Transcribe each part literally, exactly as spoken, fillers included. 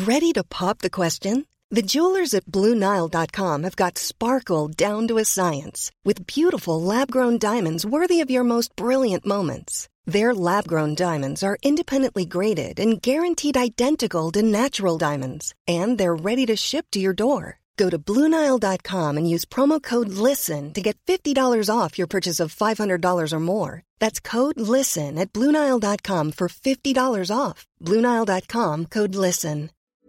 Ready to pop the question? The jewelers at Blue Nile dot com have got sparkle down to a science with beautiful lab-grown diamonds worthy of your most brilliant moments. Their lab-grown diamonds are independently graded and guaranteed identical to natural diamonds, and they're ready to ship to your door. Go to Blue Nile dot com and use promo code LISTEN to get fifty dollars off your purchase of five hundred dollars or more. That's code LISTEN at Blue Nile dot com for fifty dollars off. Blue Nile dot com, code LISTEN.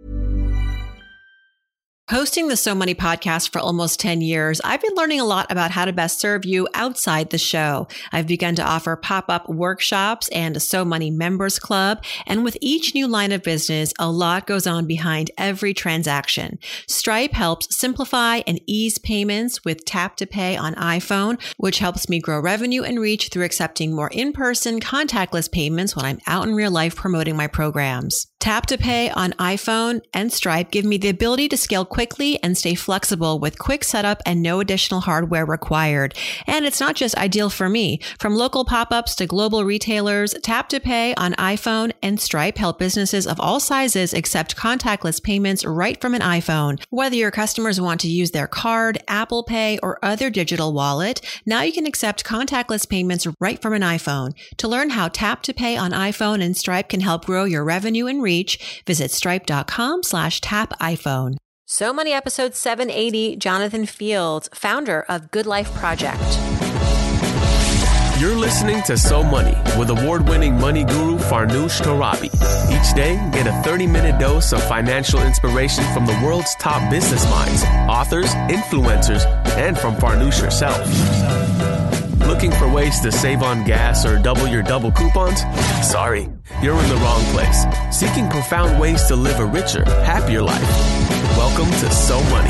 Hosting the So Money podcast for almost ten years, I've been learning a lot about how to best serve you outside the show. I've begun to offer pop-up workshops and a So Money members club. And with each new line of business, a lot goes on behind every transaction. Stripe helps simplify and ease payments with Tap to Pay on iPhone, which helps me grow revenue and reach through accepting more in-person contactless payments when I'm out in real life promoting my programs. Tap to Pay on iPhone and Stripe give me the ability to scale quickly and stay flexible with quick setup and no additional hardware required. And it's not just ideal for me. From local pop-ups to global retailers, Tap to Pay on iPhone and Stripe help businesses of all sizes accept contactless payments right from an iPhone. Whether your customers want to use their card, Apple Pay, or other digital wallet, now you can accept contactless payments right from an iPhone. To learn how Tap to Pay on iPhone and Stripe can help grow your revenue and reach, visit stripe.com slash tap iPhone. So Money episode seven eighty, Jonathan Fields, founder of Good Life Project. You're listening to So Money with award-winning money guru Farnoosh Torabi. Each day, get a thirty-minute dose of financial inspiration from the world's top business minds, authors, influencers, and from Farnoosh herself. Looking for ways to save on gas or double your double coupons? Sorry, you're in the wrong place. Seeking profound ways to live a richer, happier life. Welcome to So Money.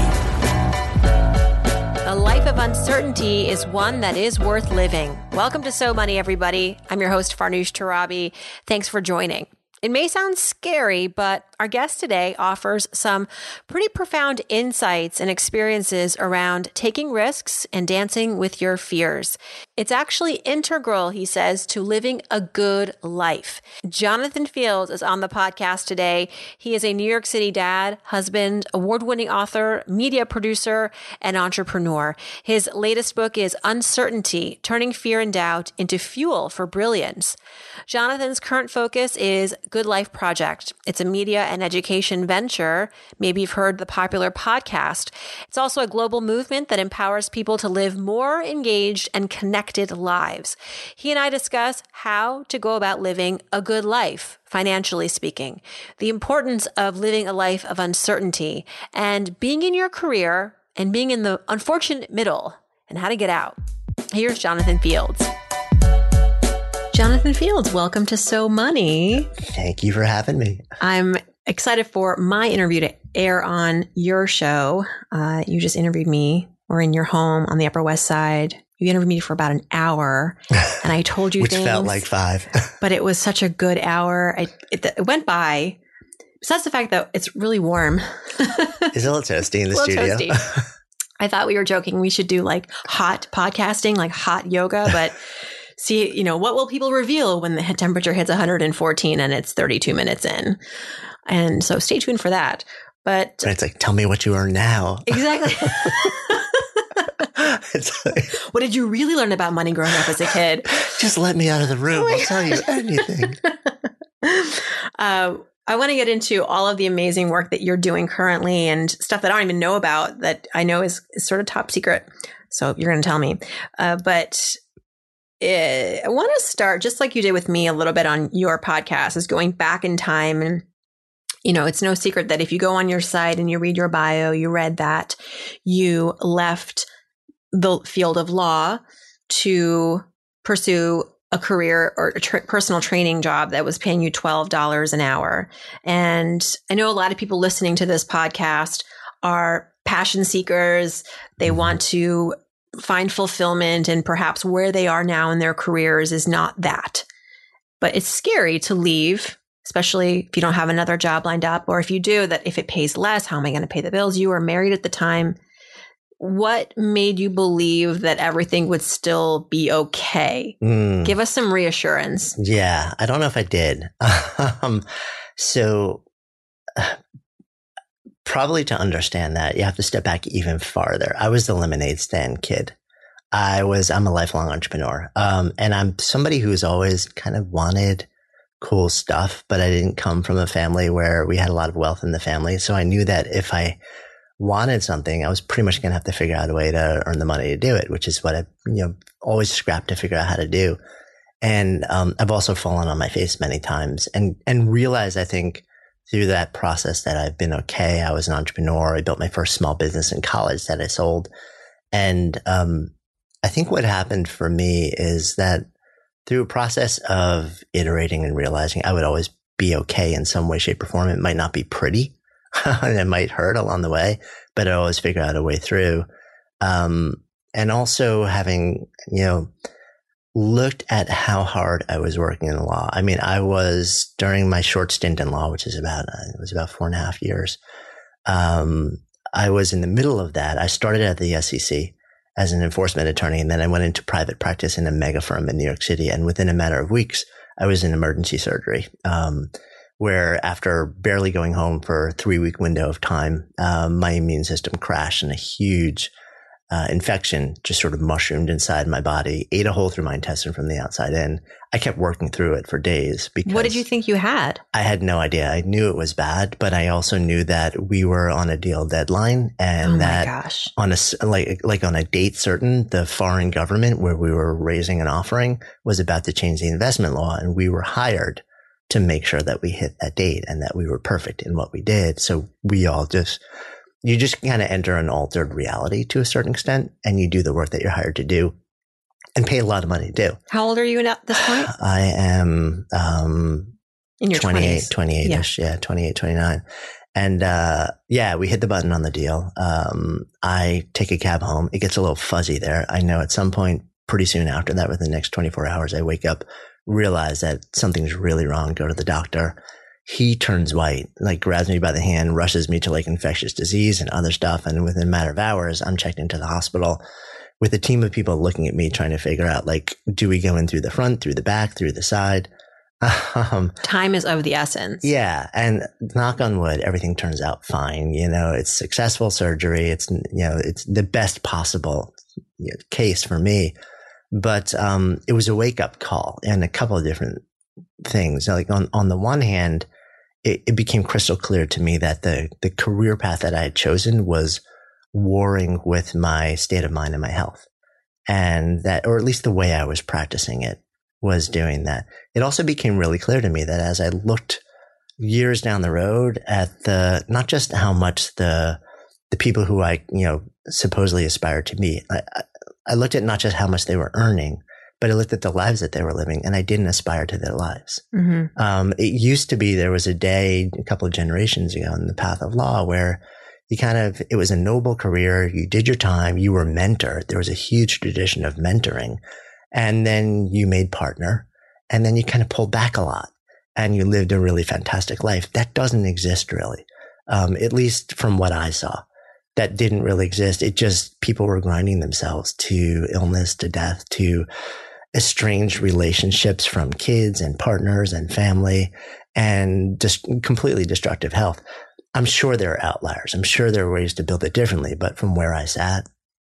A life of uncertainty is one that is worth living. Welcome to So Money, everybody. I'm your host, Farnoosh Torabi. Thanks for joining. It may sound scary, but our guest today offers some pretty profound insights and experiences around taking risks and dancing with your fears. It's actually integral, he says, to living a good life. Jonathan Fields is on the podcast today. He is a New York City dad, husband, award-winning author, media producer, and entrepreneur. His latest book is Uncertainty: Turning Fear and Doubt into Fuel for Brilliance. Jonathan's current focus is Good Life Project. It's a media and education venture. Maybe you've heard the popular podcast. It's also a global movement that empowers people to live more engaged and connected lives. He and I discuss how to go about living a good life, financially speaking, the importance of living a life of uncertainty, and being in your career and being in the unfortunate middle, and how to get out. Here's Jonathan Fields. Jonathan Fields, welcome to So Money. Thank you for having me. I'm excited for my interview to air on your show. Uh, you just interviewed me. We're in your home on the Upper West Side. You interviewed me for about an hour, and I told you Which things. felt like five. But it was such a good hour. I, it, it went by. Besides the fact that it's really warm. It's a little toasty in the little studio. Toasty. I thought we were joking. We should do like hot podcasting, like hot yoga, but see, you know, what will people reveal when the temperature hits one hundred fourteen and it's thirty-two minutes in? And so stay tuned for that. But, but it's like, tell me what you are now. Exactly. It's like, what did you really learn about money growing up as a kid? Just let me out of the room. Oh I'll God. Tell you anything. uh, I want to get into all of the amazing work that you're doing currently and stuff that I don't even know about that I know is, is sort of top secret. So you're going to tell me. Uh, but it, I want to start just like you did with me a little bit on your podcast, is going back in time. And, you know, it's no secret that if you go on your site and you read your bio, you read that you left the field of law to pursue a career or a tra- personal training job that was paying you twelve dollars an hour. And I know a lot of people listening to this podcast are passion seekers. They want to find fulfillment, and perhaps where they are now in their careers is not that. But it's scary to leave, especially if you don't have another job lined up, or if you do, that if it pays less, how am I going to pay the bills? You were married at the time. What made you believe that everything would still be okay? Mm. Give us some reassurance. Yeah, I don't know if I did. um, so uh, probably to understand that, you have to step back even farther. I was the lemonade stand kid. I was, I'm a lifelong entrepreneur. Um, and I'm somebody who's always kind of wanted cool stuff, but I didn't come from a family where we had a lot of wealth in the family. So I knew that if I wanted something, I was pretty much going to have to figure out a way to earn the money to do it, which is what I, you know, always scrapped to figure out how to do. And, um, I've also fallen on my face many times and, and realized, I think, through that process that I've been okay. I was an entrepreneur. I built my first small business in college that I sold. And, um, I think what happened for me is that through a process of iterating and realizing I would always be okay in some way, shape, or form. It might not be pretty and it might hurt along the way, but I always figure out a way through. Um, and also having, you know, looked at how hard I was working in law. I mean, I was during my short stint in law, which is about, uh, it was about four and a half years. Um, I was in the middle of that. I started at the S E C as an enforcement attorney, and then I went into private practice in a mega firm in New York City. And within a matter of weeks, I was in emergency surgery, um, where after barely going home for a three week window of time, um, my immune system crashed and a huge uh, infection just sort of mushroomed inside my body, ate a hole through my intestine from the outside in. I kept working through it for days because what did you think you had? I had no idea. I knew it was bad, but I also knew that we were on a deal deadline and oh that gosh. on a, like, like on a date certain, the foreign government where we were raising an offering was about to change the investment law. And we were hired to make sure that we hit that date and that we were perfect in what we did. So we all just, you just kind of enter an altered reality to a certain extent and you do the work that you're hired to do and pay a lot of money to do. How old are you at this point? I am, um, in your twenty-eight, twenties. twenty-eight-ish. Yeah. yeah, twenty-eight, twenty-nine. And, uh, yeah, we hit the button on the deal. Um, I take a cab home. It gets a little fuzzy there. I know at some point pretty soon after that, within the next twenty-four hours, I wake up, realize that something's really wrong, go to the doctor. He turns white, like grabs me by the hand, rushes me to like infectious disease and other stuff. And within a matter of hours, I'm checked into the hospital with a team of people looking at me, trying to figure out, like, do we go in through the front, through the back, through the side? Um, Time is of the essence. Yeah. And knock on wood, everything turns out fine. You know, it's successful surgery. It's, you know, it's the best possible you know, case for me. But, um, it was a wake up call and a couple of different things. Like on, on the one hand, it, it became crystal clear to me that the, the career path that I had chosen was warring with my state of mind and my health. And that, or at least the way I was practicing it was doing that. It also became really clear to me that as I looked years down the road at the, not just how much the, the people who I, you know, supposedly aspired to be, I, I looked at not just how much they were earning, but I looked at the lives that they were living and I didn't aspire to their lives. Mm-hmm. Um, it used to be, there was a day a couple of generations ago in the path of law where you kind of, it was a noble career. You did your time. You were mentored. There was a huge tradition of mentoring. And then you made partner and then you kind of pulled back a lot and you lived a really fantastic life. That doesn't exist really. Um, at least from what I saw, that didn't really exist. It just, people were grinding themselves to illness, to death, to estranged relationships from kids and partners and family and just completely destructive health. I'm sure there are outliers. I'm sure there are ways to build it differently, but from where I sat,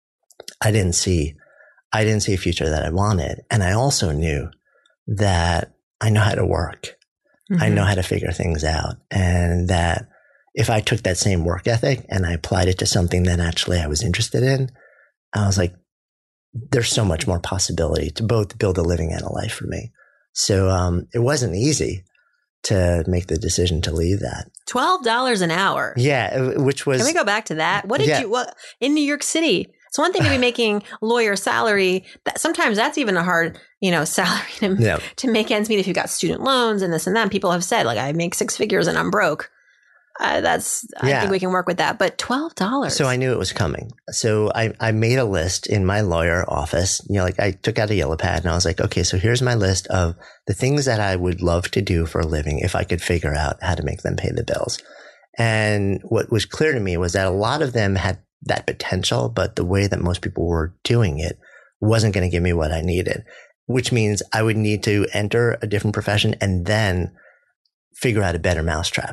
I didn't see, I didn't see a future that I wanted. And I also knew that I know how to work. Mm-hmm. I know how to figure things out. And that if I took that same work ethic and I applied it to something that actually I was interested in, I was like, there's so much more possibility to both build a living and a life for me. So, um, it wasn't easy to make the decision to leave that. twelve dollars an hour. Yeah. Which was, can we go back to that? What did yeah. you, what in New York City? It's one thing to be making lawyer salary. That sometimes that's even a hard, you know, salary to, yeah. to make ends meet if you've got student loans and this and that. And people have said, like, I make six figures and I'm broke. Uh, that's, I yeah. think we can work with that, but twelve dollars. So I knew it was coming. So I, I made a list in my lawyer office, you know, like I took out a yellow pad and I was like, okay, so here's my list of the things that I would love to do for a living if I could figure out how to make them pay the bills. And what was clear to me was that a lot of them had that potential, but the way that most people were doing it wasn't going to give me what I needed, which means I would need to enter a different profession and then figure out a better mousetrap.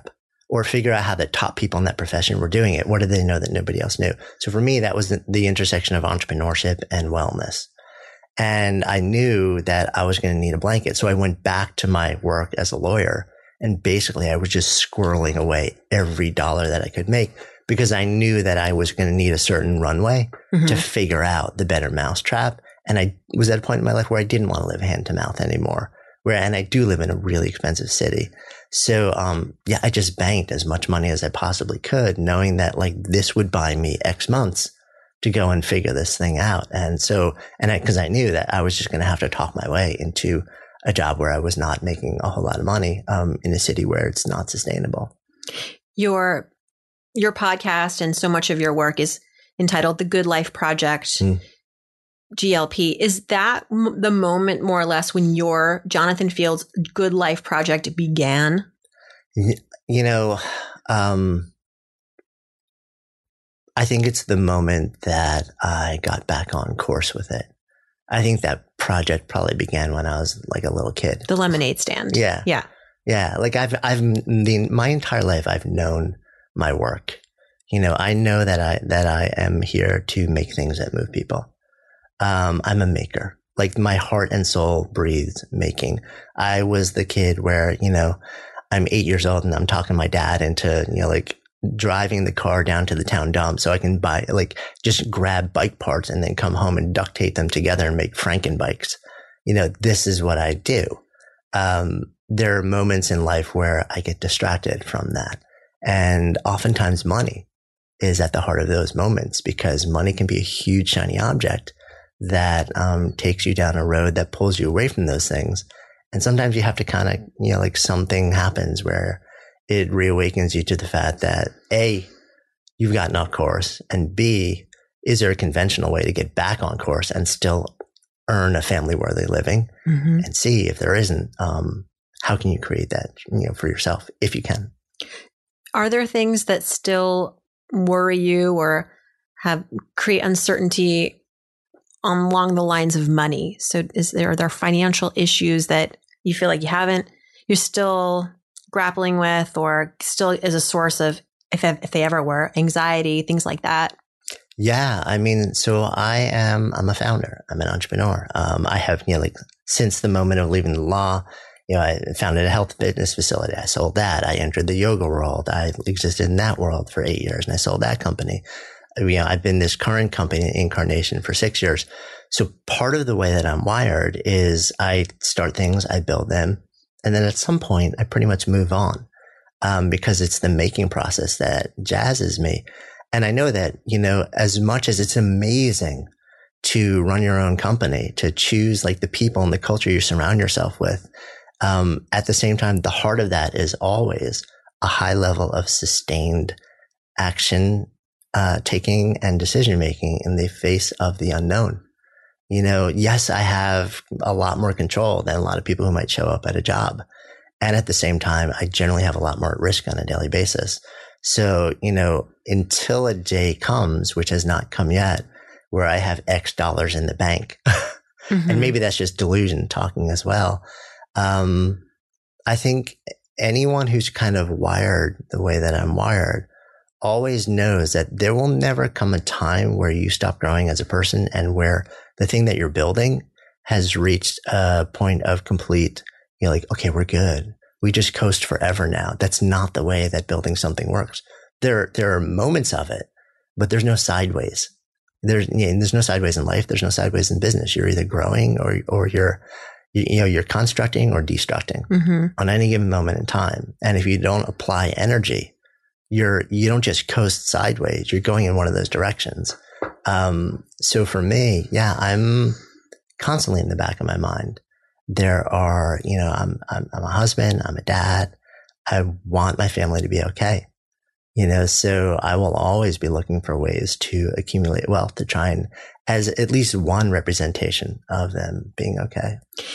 or figure out how the top people in that profession were doing it. What did they know that nobody else knew? So for me, that was the, the intersection of entrepreneurship and wellness. And I knew that I was going to need a blanket. So I went back to my work as a lawyer, and basically I was just squirreling away every dollar that I could make, because I knew that I was going to need a certain runway mm-hmm. to figure out the better mousetrap. And I was at a point in my life where I didn't want to live hand to mouth anymore. Where, and I do live in a really expensive city. So, um, yeah, I just banked as much money as I possibly could, knowing that like this would buy me X months to go and figure this thing out. And so, and I, cause I knew that I was just going to have to talk my way into a job where I was not making a whole lot of money, um, in a city where it's not sustainable. Your, your podcast and so much of your work is entitled The Good Life Project. Mm. G L P. Is that m- the moment more or less when your Jonathan Fields Good Life Project began? You know, um, I think it's the moment that I got back on course with it. I think that project probably began when I was like a little kid. The lemonade stand. Yeah. Yeah. Yeah. Like I've, I've, the, my entire life, I've known my work. You know, I know that I, that I am here to make things that move people. Um, I'm a maker. Like my heart and soul breathes making. I was the kid where, you know, I'm eight years old and I'm talking my dad into, you know, like driving the car down to the town dump so I can buy, like just grab bike parts and then come home and duct tape them together and make Franken bikes. You know, this is what I do. Um, there are moments in life where I get distracted from that. And oftentimes money is at the heart of those moments, because money can be a huge shiny object that um, takes you down a road that pulls you away from those things. And sometimes you have to kind of, you know, like something happens where it reawakens you to the fact that A, you've gotten off course, and B, is there a conventional way to get back on course and still earn a family worthy living? Mm-hmm. And C, if there isn't, um, how can you create that, you know, for yourself if you can? Are there things that still worry you or have create uncertainty along the lines of money? So is there, are there financial issues that you feel like you haven't, you're still grappling with, or still is a source of, if, if they ever were, anxiety, things like that? Yeah. I mean, so I am, I'm a founder. I'm an entrepreneur. Um, I have, you know, like since the moment of leaving the law, you know, I founded a health fitness facility. I sold that. I entered the yoga world. I existed in that world for eight years and I sold that company. You know, I've been this current company, Incarnation, for six years. So part of the way that I'm wired is I start things, I build them, and then at some point I pretty much move on, um, because it's the making process that jazzes me. And I know that, you know, as much as it's amazing to run your own company, to choose like the people and the culture you surround yourself with, um, at the same time, the heart of that is always a high level of sustained action Uh, taking and decision making in the face of the unknown. You know, yes, I have a lot more control than a lot of people who might show up at a job. And at the same time, I generally have a lot more risk on a daily basis. So, you know, until a day comes, which has not come yet, where I have X dollars in the bank, mm-hmm. and maybe that's just delusion talking as well. Um, I think anyone who's kind of wired the way that I'm wired always knows that there will never come a time where you stop growing as a person and where the thing that you're building has reached a point of complete, you know, like, okay, we're good. We just coast forever now. That's not the way that building something works. There, there are moments of it, but there's no sideways. There's, you know, there's no sideways in life. There's no sideways in business. You're either growing or, or you're, you, you know, you're constructing or destructing mm-hmm. on any given moment in time. And if you don't apply energy, you're, you don't just coast sideways. You're going in one of those directions. Um, so for me, yeah, I'm constantly in the back of my mind. There are, you know, I'm, I'm, I'm a husband, I'm a dad. I want my family to be okay. You know, so I will always be looking for ways to accumulate wealth to try and as at least one representation of them being okay.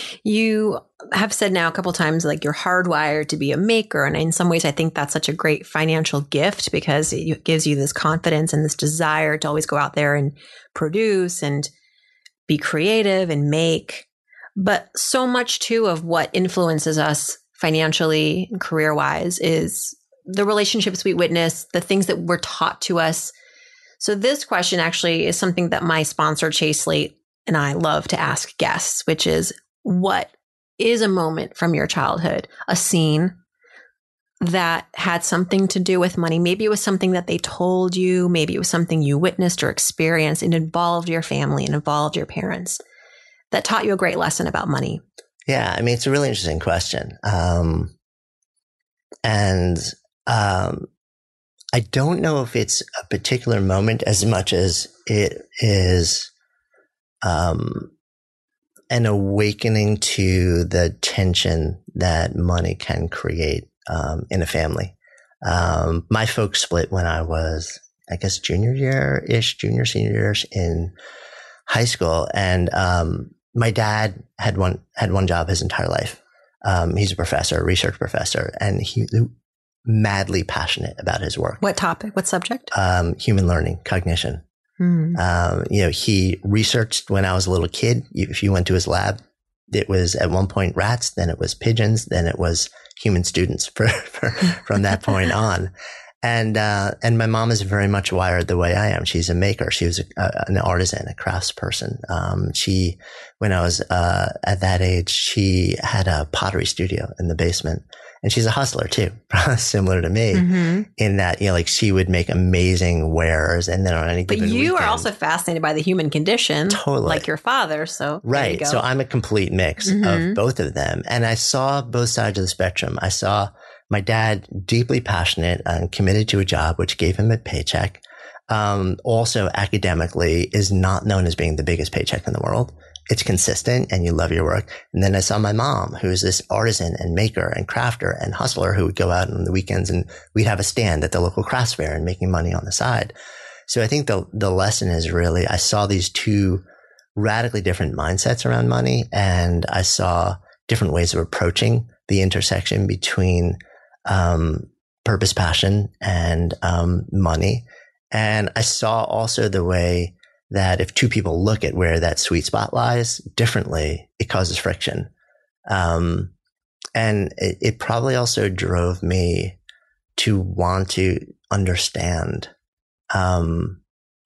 You have said now a couple of times, like you're hardwired to be a maker. And in some ways, I think that's such a great financial gift because it gives you this confidence and this desire to always go out there and produce and be creative and make. But so much too of what influences us financially and career wise is the relationships we witness, the things that were taught to us. So this question actually is something that my sponsor, Chase Slate, and I love to ask guests, which is, what is a moment from your childhood, a scene that had something to do with money? Maybe it was something that they told you. Maybe it was something you witnessed or experienced and involved your family and involved your parents that taught you a great lesson about money. Yeah. I mean, it's a really interesting question. Um, and um, I don't know if it's a particular moment as much as it is um, an awakening to the tension that money can create um, in a family. Um, my folks split when I was, I guess, junior year-ish, junior, senior years in high school. And um, my dad had one had one job his entire life. Um, he's a professor, a research professor, and he madly passionate about his work. What topic? What subject? Um, human learning, cognition. Mm. Um, you know, he researched when I was a little kid. If you went to his lab, it was at one point rats, then it was pigeons, then it was human students for, for, from that point on. And, uh, and my mom is very much wired the way I am. She's a maker. She was a, a, an artisan, a craftsperson. Um, she, when I was, uh, at that age, she had a pottery studio in the basement. And she's a hustler too, similar to me, mm-hmm. in that, you know, like she would make amazing wares, and then on any given But you weekend, are also fascinated by the human condition. Totally. Like your father. So right. So I'm a complete mix mm-hmm. of both of them. And I saw both sides of the spectrum. I saw my dad deeply passionate and committed to a job, which gave him a paycheck. Um, also academically is not known as being the biggest paycheck in the world. It's consistent and you love your work. And then I saw my mom, who's this artisan and maker and crafter and hustler who would go out on the weekends and we'd have a stand at the local crafts fair and making money on the side. So I think the, the lesson is really, I saw these two radically different mindsets around money, and I saw different ways of approaching the intersection between, um, purpose, passion, and, um, money. And I saw also the way that if two people look at where that sweet spot lies differently, it causes friction. Um, and it, it probably also drove me to want to understand, um,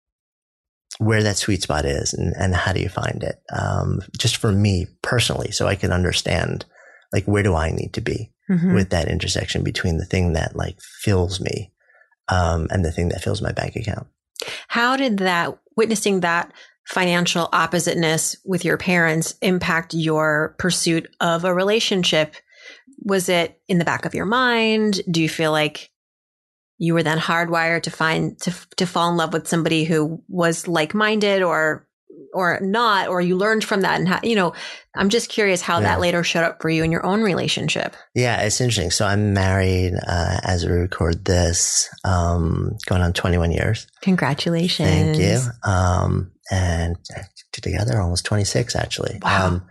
where that sweet spot is and, and how do you find it? Um, just for me personally, so I can understand, like, where do I need to be mm-hmm. with that intersection between the thing that like fills me, um, and the thing that fills my bank account. How did that, witnessing that financial oppositeness with your parents, impact your pursuit of a relationship? Was it in the back of your mind? Do you feel like you were then hardwired to find, to, to fall in love with somebody who was like-minded or, or not, or you learned from that? And how, you know, I'm just curious how yeah. that later showed up for you in your own relationship. Yeah, it's interesting. So I'm married, uh, as we record this, um, going on twenty-one years. Congratulations. Thank you. Um, and together almost twenty-six actually. Wow. Um,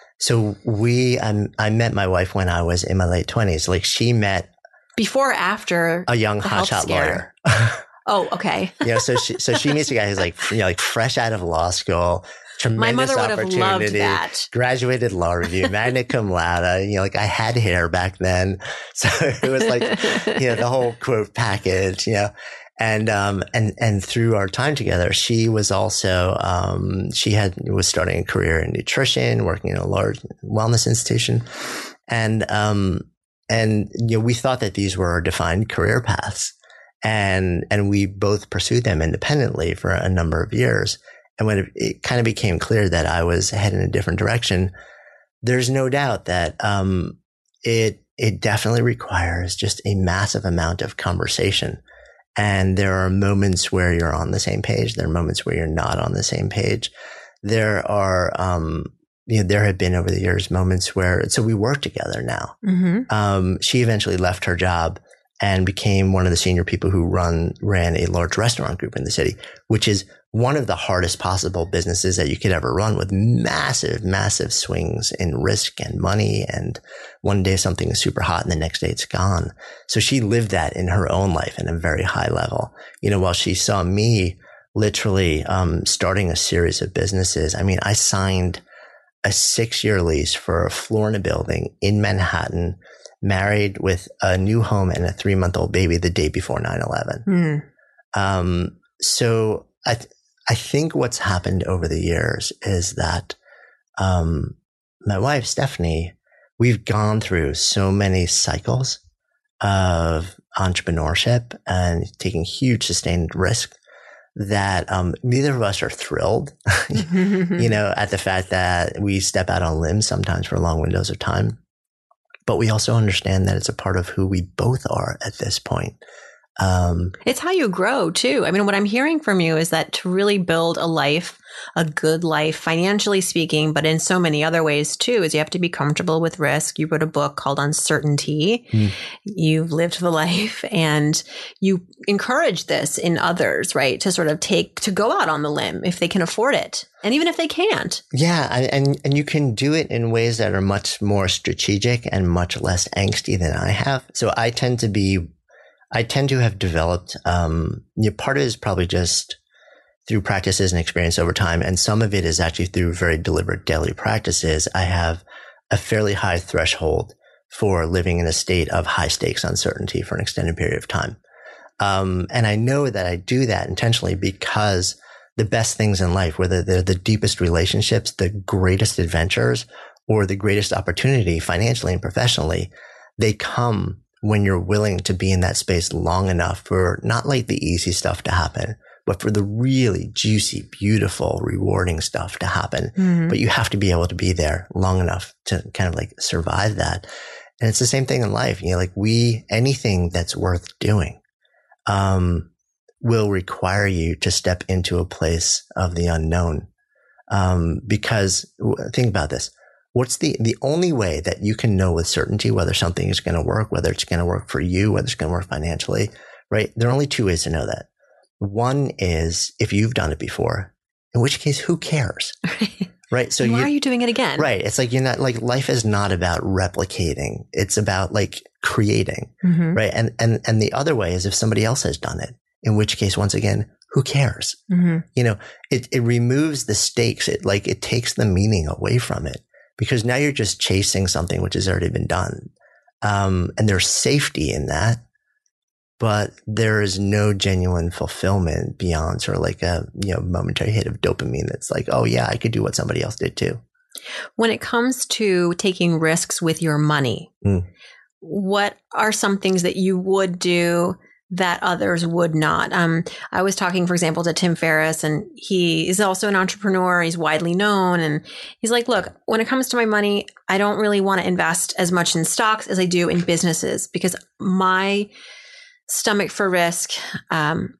so we, I, I met my wife when I was in my late twenties. Like she met before or after a young hotshot lawyer. Oh, okay. Yeah, so she so she meets a guy who's like, you know, like fresh out of law school, tremendous My mother would opportunity, have loved that. Graduated law review, magna cum laude. You know, like I had hair back then, so it was like, you know, the whole quote package. You know, and um and and through our time together, she was also um she had was starting a career in nutrition, working in a large wellness institution, and um and you know we thought that these were defined career paths. And, and we both pursued them independently for a number of years. And when it, it kind of became clear that I was heading in a different direction, there's no doubt that, um, it, it definitely requires just a massive amount of conversation. And there are moments where you're on the same page. There are moments where you're not on the same page. There are, um, you know, there have been over the years moments where, so we work together now. Mm-hmm. Um, she eventually left her job and became one of the senior people who run, ran a large restaurant group in the city, which is one of the hardest possible businesses that you could ever run, with massive, massive swings in risk and money. And one day something is super hot and the next day it's gone. So she lived that in her own life at a very high level. You know, while she saw me literally, um, starting a series of businesses. I mean, I signed a six year lease for a floor in a building in Manhattan married with a new home and a three month old baby the day before nine eleven. Mm. Um, so I, th- I think what's happened over the years is that, um, my wife, Stephanie, we've gone through so many cycles of entrepreneurship and taking huge sustained risk that um, neither of us are thrilled, you know, at the fact that we step out on limbs sometimes for long windows of time. But we also understand that it's a part of who we both are at this point. Um, it's how you grow too. I mean, what I'm hearing from you is that to really build a life, a good life, financially speaking, but in so many other ways too, is you have to be comfortable with risk. You wrote a book called Uncertainty. Mm. You've lived the life and you encourage this in others, right? To sort of take, to go out on the limb if they can afford it. And even if they can't. Yeah. And, and you can do it in ways that are much more strategic and much less angsty than I have. So I tend to be I tend to have developed, um, you know, part of it is probably just through practices and experience over time. And some of it is actually through very deliberate daily practices. I have a fairly high threshold for living in a state of high stakes uncertainty for an extended period of time. Um, and I know that I do that intentionally because the best things in life, whether they're the deepest relationships, the greatest adventures, or the greatest opportunity financially and professionally, they come when you're willing to be in that space long enough for not like the easy stuff to happen, but for the really juicy, beautiful, rewarding stuff to happen. Mm-hmm. But you have to be able to be there long enough to kind of like survive that. And it's the same thing in life. You know, like we, anything that's worth doing, um, will require you to step into a place of the unknown. Um, because think about this. What's the, the only way that you can know with certainty whether something is going to work, whether it's going to work for you, whether it's going to work financially, right? There are only two ways to know that. One is if you've done it before, in which case, who cares? Right. So why you, are you doing it again? Right. It's like, you're not like, life is not about replicating. It's about like creating. Mm-hmm. Right. And, and, and the other way is if somebody else has done it, in which case, once again, who cares? Mm-hmm. You know, it, it removes the stakes. It like, it takes the meaning away from it. Because now you're just chasing something which has already been done. Um, and there's safety in that, but there is no genuine fulfillment beyond sort of like a, you know, momentary hit of dopamine that's like, oh yeah, I could do what somebody else did too. When it comes to taking risks with your money, mm. what are some things that you would do that others would not? Um, I was talking, for example, to Tim Ferriss, and he is also an entrepreneur. He's widely known. And he's like, look, when it comes to my money, I don't really want to invest as much in stocks as I do in businesses because my stomach for risk, um,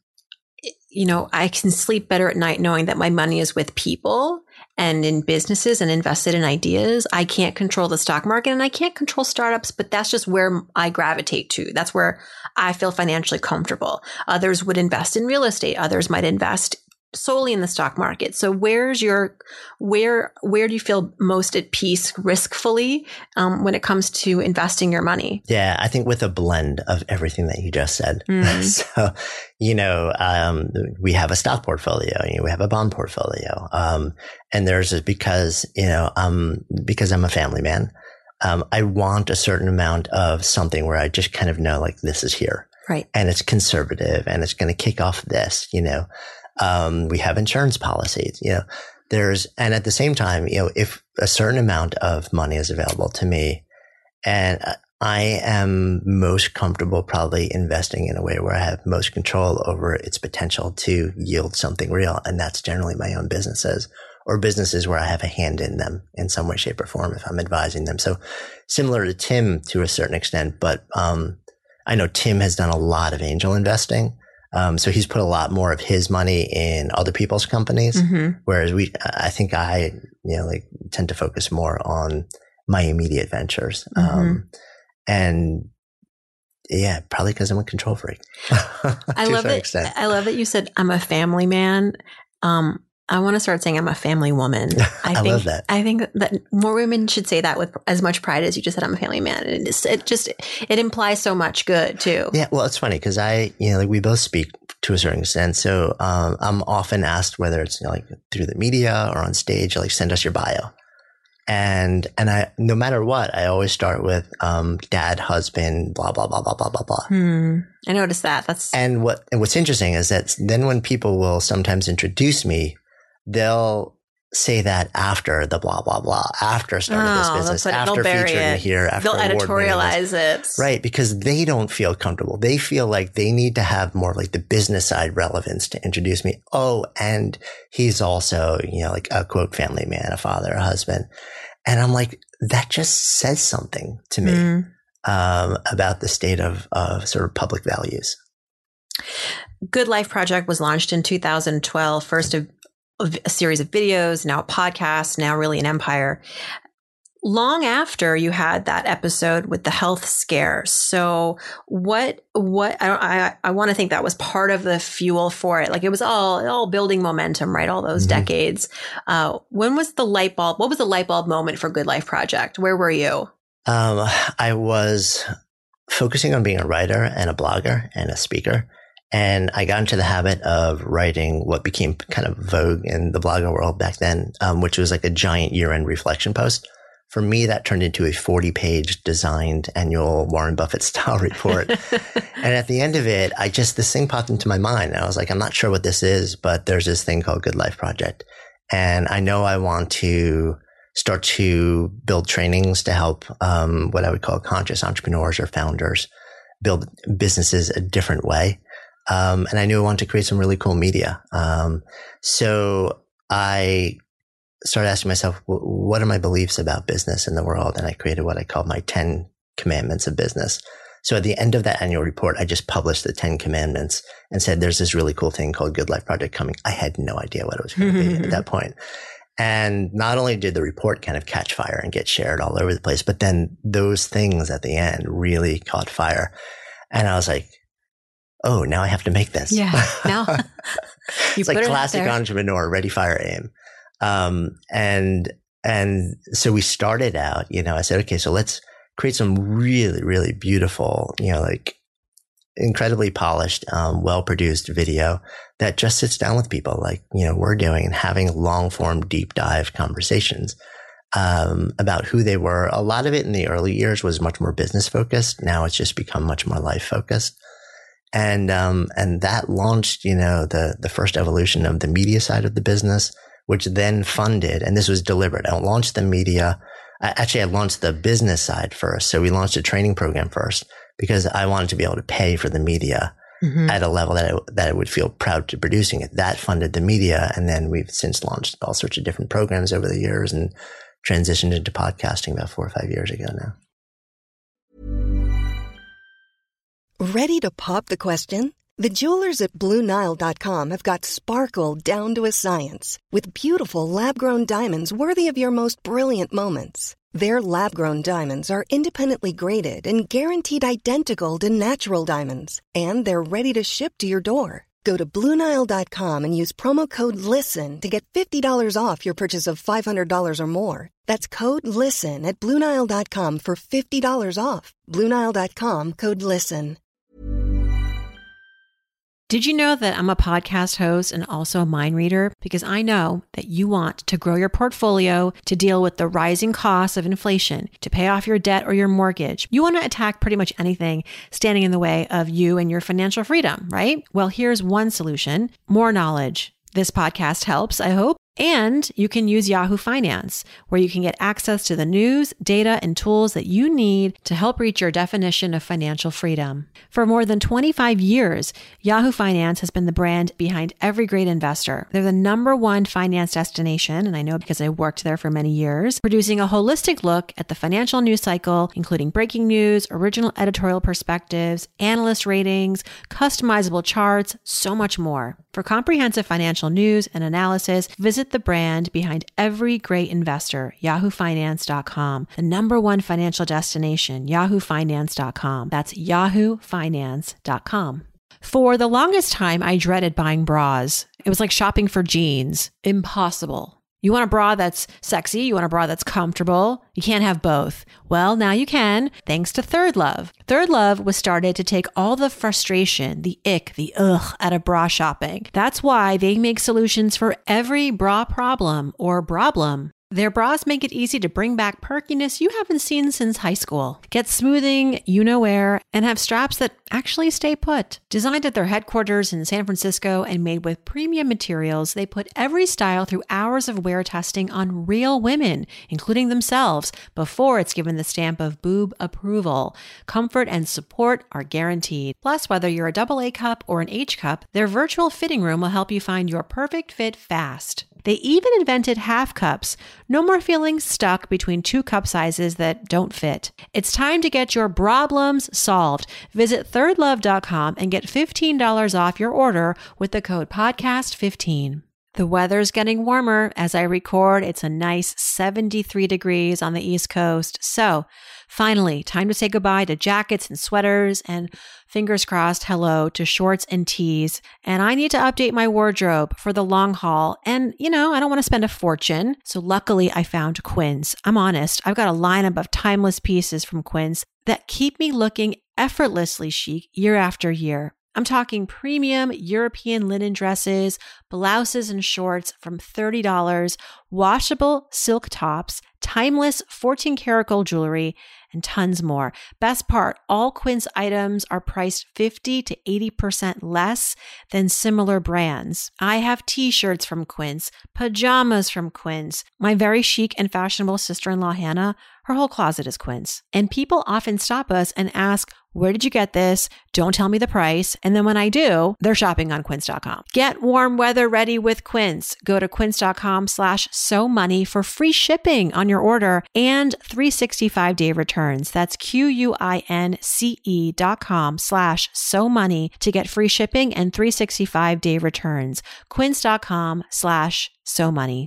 you know, I can sleep better at night knowing that my money is with people and in businesses and invested in ideas. I can't control the stock market and I can't control startups, but that's just where I gravitate to. That's where I feel financially comfortable. Others would invest in real estate. Others might invest solely in the stock market. So where's your, where, where do you feel most at peace riskfully um, when it comes to investing your money? Yeah, I think with a blend of everything that you just said. Mm. So, you know, um, we have a stock portfolio, you know, we have a bond portfolio. Um, and there's a, because, you know, um, because I'm a family man, um, I want a certain amount of something where I just kind of know like this is here. Right. And it's conservative and it's going to kick off this, you know. Um, we have insurance policies, you know, there's, and at the same time, you know, if a certain amount of money is available to me and I am most comfortable probably investing in a way where I have most control over its potential to yield something real. And that's generally my own businesses or businesses where I have a hand in them in some way, shape or form if I'm advising them. So similar to Tim to a certain extent, but, um, I know Tim has done a lot of angel investing. Um, so he's put a lot more of his money in other people's companies, mm-hmm. whereas we, I think I, you know, like tend to focus more on my immediate ventures. Mm-hmm. Um, and yeah, probably because I'm a control freak. I love it. Extent. I love that you said I'm a family man. Um, I want to start saying I'm a family woman. I, I think, love that. I think that more women should say that with as much pride as you just said, I'm a family man. And it just, it just, it implies so much good too. Yeah. Well, it's funny because I, you know, like we both speak to a certain extent. So, um, I'm often asked whether it's, you know, like through the media or on stage, like send us your bio. And, and I, no matter what, I always start with, um, dad, husband, blah, blah, blah, blah, blah, blah, blah. Hmm. I noticed that. That's, and what, and what's interesting is that then when people will sometimes introduce me, they'll say that after the blah, blah, blah, after starting oh, this business, it, after featuring it. here, after they'll editorialize it. Right. Because they don't feel comfortable. They feel like they need to have more like the business side relevance to introduce me. Oh, and he's also, you know, like a quote, family man, a father, a husband. And I'm like, that just says something to me, mm. um, about the state of, of sort of public values. Good Life Project was launched in two thousand twelve, first of a series of videos, now a podcast, now really an empire. Long after you had that episode with the health scare. So what, what, I, I, I want to think that was part of the fuel for it. Like it was all, all building momentum, right? All those mm-hmm. decades. Uh, when was the light bulb? What was the light bulb moment for Good Life Project? Where were you? Um, I was focusing on being a writer and a blogger and a speaker. And I got into the habit of writing what became kind of vogue in the blogging world back then, um, which was like a giant year-end reflection post. For me, that turned into a forty-page designed annual Warren Buffett style report. And at the end of it, I just, this thing popped into my mind. And I was like, I'm not sure what this is, but there's this thing called Good Life Project. And I know I want to start to build trainings to help um, what I would call conscious entrepreneurs or founders build businesses a different way. Um, and I knew I wanted to create some really cool media. Um, so I started asking myself, what are my beliefs about business in the world? And I created what I called my ten commandments of business. So at the end of that annual report, I just published the ten commandments and said, there's this really cool thing called Good Life Project coming. I had no idea what it was going to be at that point. And not only did the report kind of catch fire and get shared all over the place, but then those things at the end really caught fire. And I was like, oh, now I have to make this. Yeah. Now it's like classic entrepreneur, ready, fire, aim. Um, and, and so we started out, you know, I said, okay, so let's create some really, really beautiful, you know, like incredibly polished, um, well-produced video that just sits down with people like, you know, we're doing and having long form, deep dive conversations, um, about who they were. A lot of it in the early years was much more business focused. Now it's just become much more life focused. And, um, and that launched, you know, the, the first evolution of the media side of the business, which then funded, and this was deliberate. I launched the media. I, actually, I launched the business side first. So we launched a training program first because I wanted to be able to pay for the media mm-hmm. at a level that I, that I would feel proud to producing it. That funded the media. And then we've since launched all sorts of different programs over the years and transitioned into podcasting about four or five years ago now. Ready to pop the question? The jewelers at Blue Nile dot com have got sparkle down to a science with beautiful lab-grown diamonds worthy of your most brilliant moments. Their lab-grown diamonds are independently graded and guaranteed identical to natural diamonds, and they're ready to ship to your door. Go to Blue Nile dot com and use promo code LISTEN to get fifty dollars off your purchase of five hundred dollars or more. That's code LISTEN at Blue Nile dot com for fifty dollars off. Blue Nile dot com, code LISTEN. Did you know that I'm a podcast host and also a mind reader? Because I know that you want to grow your portfolio, to deal with the rising costs of inflation, to pay off your debt or your mortgage. You want to attack pretty much anything standing in the way of you and your financial freedom, right? Well, here's one solution: more knowledge. This podcast helps, I hope. And you can use Yahoo Finance, where you can get access to the news, data, and tools that you need to help reach your definition of financial freedom. For more than twenty-five years, Yahoo Finance has been the brand behind every great investor. They're the number one finance destination, and I know because I worked there for many years, producing a holistic look at the financial news cycle, including breaking news, original editorial perspectives, analyst ratings, customizable charts, so much more. For comprehensive financial news and analysis, visit the brand behind every great investor, yahoo finance dot com. The number one financial destination, yahoo finance dot com. That's yahoo finance dot com. For the longest time, I dreaded buying bras. It was like shopping for jeans. Impossible. You want a bra that's sexy, you want a bra that's comfortable. You can't have both. Well, now you can, thanks to Third Love. Third Love was started to take all the frustration, the ick, the ugh out of bra shopping. That's why they make solutions for every bra problem or problem. Their bras make it easy to bring back perkiness you haven't seen since high school. Get smoothing, you know where, and have straps that actually stay put. Designed at their headquarters in San Francisco and made with premium materials, they put every style through hours of wear testing on real women, including themselves, before it's given the stamp of boob approval. Comfort and support are guaranteed. Plus, whether you're a double A cup or an H cup, their virtual fitting room will help you find your perfect fit fast. They even invented half cups. No more feeling stuck between two cup sizes that don't fit. It's time to get your problems solved. Visit third love dot com and get fifteen dollars off your order with the code podcast fifteen. The weather's getting warmer. As I record, it's a nice seventy-three degrees on the East Coast. So finally, time to say goodbye to jackets and sweaters and fingers crossed, hello to shorts and tees. And I need to update my wardrobe for the long haul. And, you know, I don't want to spend a fortune. So luckily I found Quince. I'm honest. I've got a lineup of timeless pieces from Quince that keep me looking effortlessly chic year after year. I'm talking premium European linen dresses, blouses and shorts from thirty dollars, washable silk tops, timeless fourteen karat gold jewelry, and tons more. Best part, all Quince items are priced fifty to eighty percent less than similar brands. I have t-shirts from Quince, pajamas from Quince. My very chic and fashionable sister-in-law, Hannah, her whole closet is Quince. And people often stop us and ask, where did you get this? Don't tell me the price. And then when I do, they're shopping on quince dot com. Get warm weather ready with Quince. Go to quince dot com slash so money for free shipping on your order and three hundred sixty-five day returns. That's Q-U-I-N-C-E dot com slash so money to get free shipping and three hundred sixty-five day returns. quince dot com slash so money.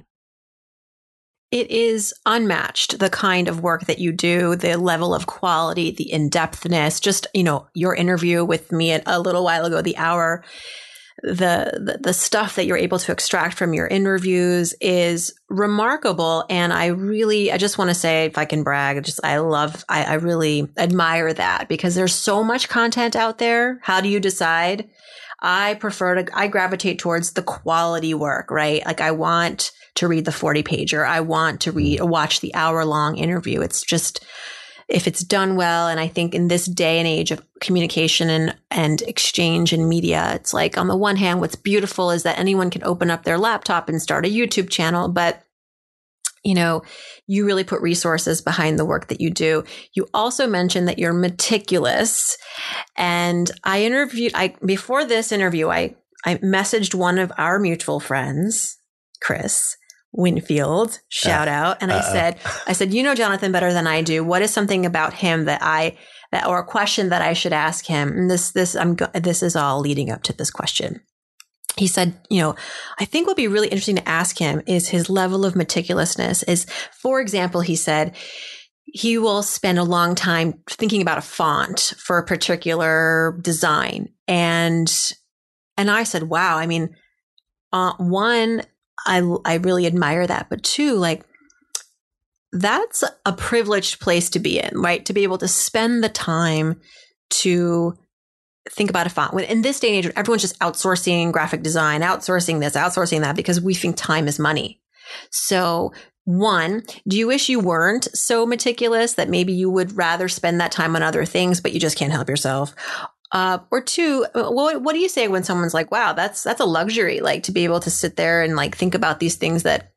It is unmatched, the kind of work that you do, the level of quality, the in-depthness, just, you know, your interview with me a little while ago, the hour, the, the, the stuff that you're able to extract from your interviews is remarkable. And I really, I just want to say, if I can brag, just, I love, I, I really admire that because there's so much content out there. How do you decide? I prefer to, I gravitate towards the quality work, right? Like I want to read the forty pager. I want to read or watch the hour long interview. It's just, if it's done well. And I think in this day and age of communication and, and exchange and media, it's like on the one hand, what's beautiful is that anyone can open up their laptop and start a YouTube channel, but you know, you really put resources behind the work that you do. You also mentioned that you're meticulous. And I interviewed, I, before this interview, I, I messaged one of our mutual friends, Chris Winfield, shout uh, out. And uh, I said, I said, you know, Jonathan better than I do. What is something about him that I, that, or a question that I should ask him? And this, this, I'm, go- this is all leading up to this question. He said, you know, I think what would be really interesting to ask him is his level of meticulousness is, for example, he said, he will spend a long time thinking about a font for a particular design. And, and I said, wow, I mean, uh, one, I, I really admire that. But two, like, that's a privileged place to be in, right? To be able to spend the time to think about a font. In this day and age, everyone's just outsourcing graphic design, outsourcing this, outsourcing that, because we think time is money. So one, do you wish you weren't so meticulous that maybe you would rather spend that time on other things, but you just can't help yourself? Uh, or two, what, what do you say when someone's like, wow, that's, that's a luxury, like to be able to sit there and like think about these things that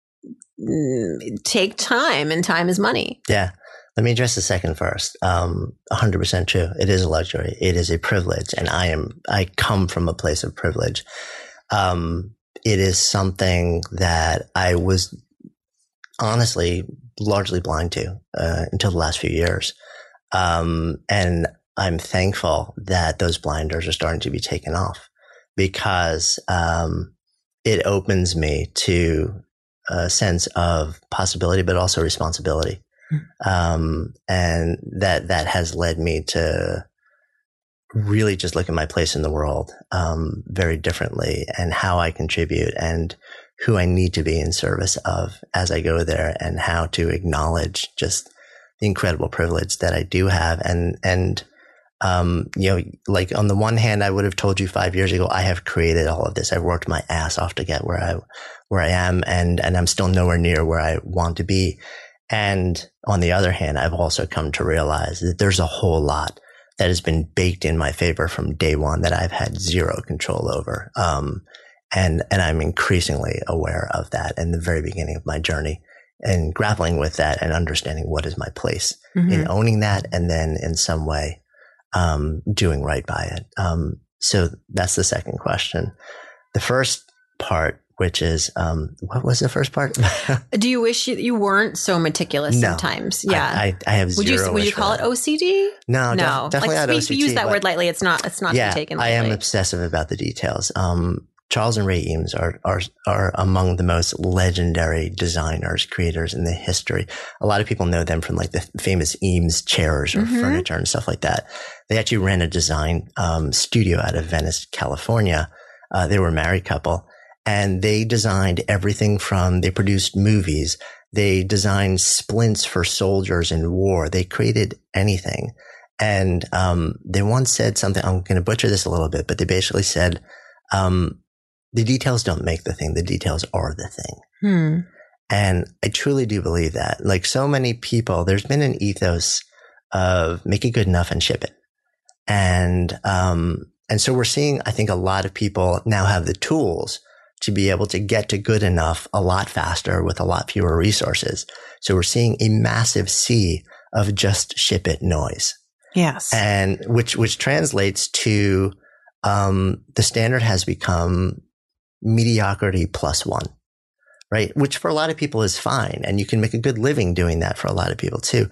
mm, take time, and time is money. Yeah. Let me address the second first. Um, one hundred percent true. It is a luxury. It is a privilege. And I am, I come from a place of privilege. Um, it is something that I was honestly largely blind to, uh, until the last few years. Um, and I'm thankful that those blinders are starting to be taken off, because, um, it opens me to a sense of possibility, but also responsibility. Um, and that, that has led me to really just look at my place in the world, um, very differently, and how I contribute and who I need to be in service of as I go there, and how to acknowledge just the incredible privilege that I do have. And, and, Um, you know, like on the one hand, I would have told you five years ago, I have created all of this. I've worked my ass off to get where I, where I am, and, and I'm still nowhere near where I want to be. And on the other hand, I've also come to realize that there's a whole lot that has been baked in my favor from day one that I've had zero control over. Um, and, and I'm increasingly aware of that in the very beginning of my journey, and grappling with that and understanding what is my place mm-hmm. in owning that, and then in some way Um, doing right by it. Um, so that's the second question. The first part, which is, um, what was the first part? Do you wish you, you weren't so meticulous no, sometimes? Yeah. I, I, I have would zero. You, would you call it O C D? No, no. Def- definitely like, not we, O C D. We use that word lightly. It's not, it's not yeah, to be taken lightly. I am obsessive about the details. Um, Charles and Ray Eames are, are, are among the most legendary designers, creators in the history. A lot of people know them from like the famous Eames chairs or mm-hmm. furniture and stuff like that. They actually ran a design, um, studio out of Venice, California. Uh, they were a married couple, and they designed everything from, they produced movies. They designed splints for soldiers in war. They created anything. And, um, they once said something, I'm going to butcher this a little bit, but they basically said, um, the details don't make the thing. The details are the thing. Hmm. And I truly do believe that. Like so many people, there's been an ethos of make it good enough and ship it. And, um, and so we're seeing, I think a lot of people now have the tools to be able to get to good enough a lot faster with a lot fewer resources. So we're seeing a massive sea of just ship it noise. Yes. And which, which translates to, um, the standard has become mediocrity plus one, right? Which for a lot of people is fine. And you can make a good living doing that for a lot of people too.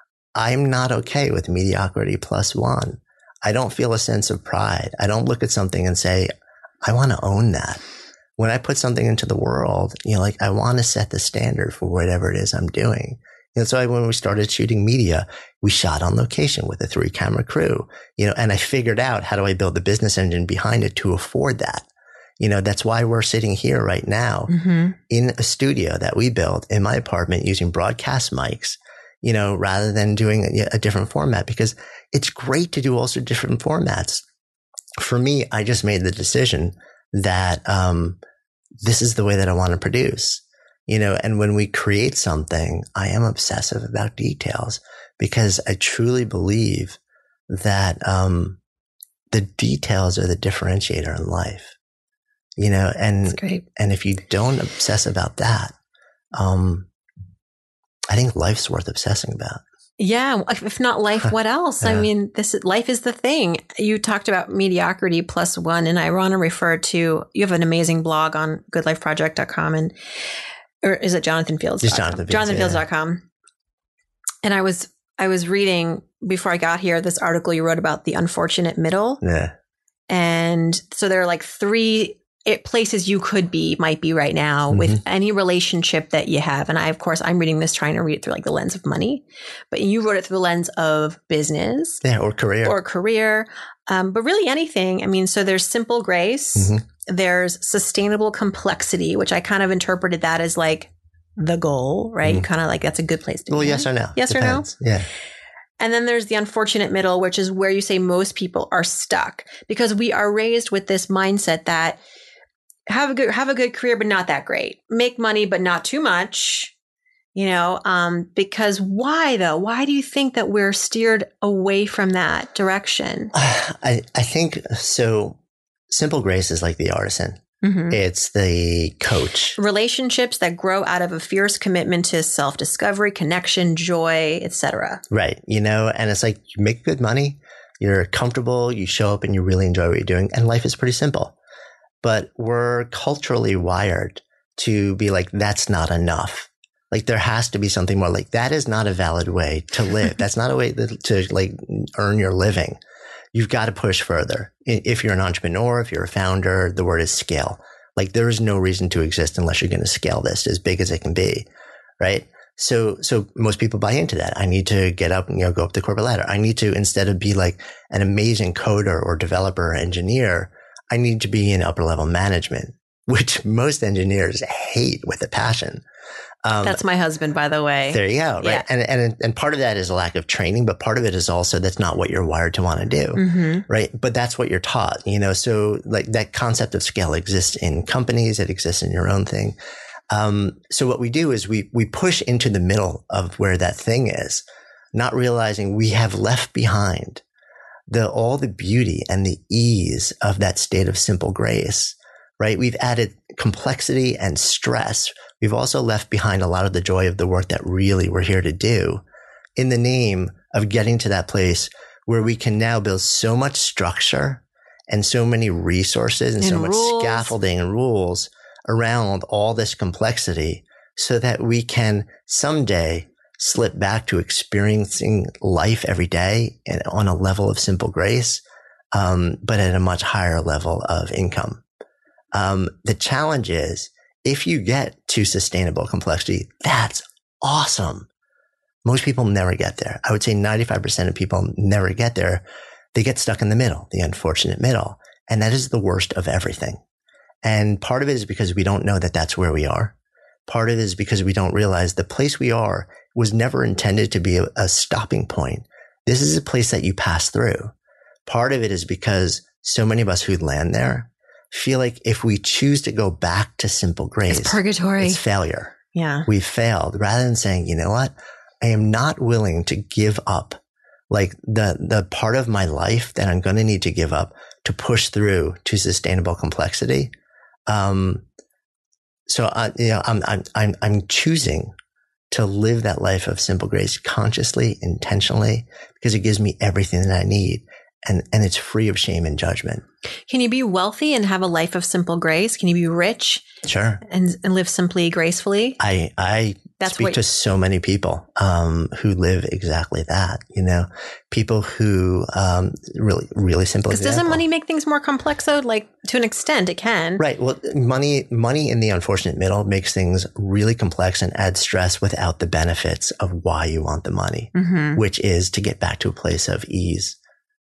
I'm not okay with mediocrity plus one. I don't feel a sense of pride. I don't look at something and say, I want to own that. When I put something into the world, you know, like I want to set the standard for whatever it is I'm doing. You know, so when we started shooting media, we shot on location with a three camera crew, you know, and I figured out how do I build the business engine behind it to afford that. You know, that's why we're sitting here right now mm-hmm. in a studio that we built in my apartment using broadcast mics, you know, rather than doing a, a different format, because it's great to do also different formats. For me, I just made the decision that, um, this is the way that I want to produce, you know, and when we create something, I am obsessive about details because I truly believe that, um, the details are the differentiator in life. You know, and, and if you don't obsess about that, um, I think life's worth obsessing about. Yeah. If not life, what else? yeah. I mean, this life is the thing. You talked about mediocrity plus one, and I want to refer to, you have an amazing blog on good life project dot com, and, or is it Jonathan Fields? Just Jonathan Fields. jonathan fields dot com. Yeah. And I was, I was reading before I got here, this article you wrote about the unfortunate middle. Yeah. And so there are like three It places you could be, might be right now mm-hmm. with any relationship that you have. And I, of course, I'm reading this, trying to read it through like the lens of money, but you wrote it through the lens of business. Yeah. Or career. Or career. Um, but really anything. I mean, so there's simple grace. Mm-hmm. There's sustainable complexity, which I kind of interpreted that as like the goal, right? Mm-hmm. Kind of like that's a good place to well, be. Well, yes or no. Yes Depends. or no? Yeah. And then there's the unfortunate middle, which is where you say most people are stuck because we are raised with this mindset that have a good, have a good career, but not that great. Make money, but not too much, you know, um, because why though? Why do you think that we're steered away from that direction? I, I think so. Simple grace is like the artisan. Mm-hmm. It's the coach. Relationships that grow out of a fierce commitment to self-discovery, connection, joy, et cetera. Right. You know, and it's like you make good money, you're comfortable, you show up and you really enjoy what you're doing. And life is pretty simple. But we're culturally wired to be like, that's not enough. Like there has to be something more. Like that is not a valid way to live. That's not a way to, to like earn your living. You've got to push further. If you're an entrepreneur, if you're a founder, the word is scale. Like there is no reason to exist unless you're going to scale this as big as it can be. Right. So, so most people buy into that. I need to get up and, you know, go up the corporate ladder. I need to, instead of be like an amazing coder or developer or engineer, I need to be in upper level management, which most engineers hate with a passion. Um, That's my husband, by the way. There you go. Right. Yeah. And, and, and part of that is a lack of training, but part of it is also that's not what you're wired to want to do. Mm-hmm. Right. But that's what you're taught, you know, so like that concept of scale exists in companies. It exists in your own thing. Um, so what we do is we, we push into the middle of where that thing is, not realizing we have left behind the, all the beauty and the ease of that state of simple grace, right? We've added complexity and stress. We've also left behind a lot of the joy of the work that really we're here to do in the name of getting to that place where we can now build so much structure and so many resources and, and so rules. much scaffolding and rules around all this complexity so that we can someday slip back to experiencing life every day and on a level of simple grace, um, but at a much higher level of income. Um, the challenge is, if you get to sustainable complexity, that's awesome. Most people never get there. I would say ninety-five percent of people never get there. They get stuck in the middle, the unfortunate middle. And that is the worst of everything. And part of it is because we don't know that that's where we are. Part of it is because we don't realize the place we are was never intended to be a, a stopping point. This is a place that you pass through. Part of it is because so many of us who land there feel like if we choose to go back to simple grace, it's purgatory. It's failure. Yeah. We've failed, rather than saying, you know what? I am not willing to give up like the, the part of my life that I'm going to need to give up to push through to sustainable complexity. Um, so I, you know, I'm, I'm, I'm, I'm choosing to live that life of simple grace consciously, intentionally, because it gives me everything that I need. And, and it's free of shame and judgment. Can you be wealthy and have a life of simple grace? Can you be rich? Sure. And, and live simply, gracefully? I, I That's speak to so many people, um, who live exactly that, you know, people who, um, really, really simple. Because doesn't money make things more complex though? Like to an extent it can. Right. Well, money, money in the unfortunate middle makes things really complex and adds stress without the benefits of why you want the money, mm-hmm. which is to get back to a place of ease.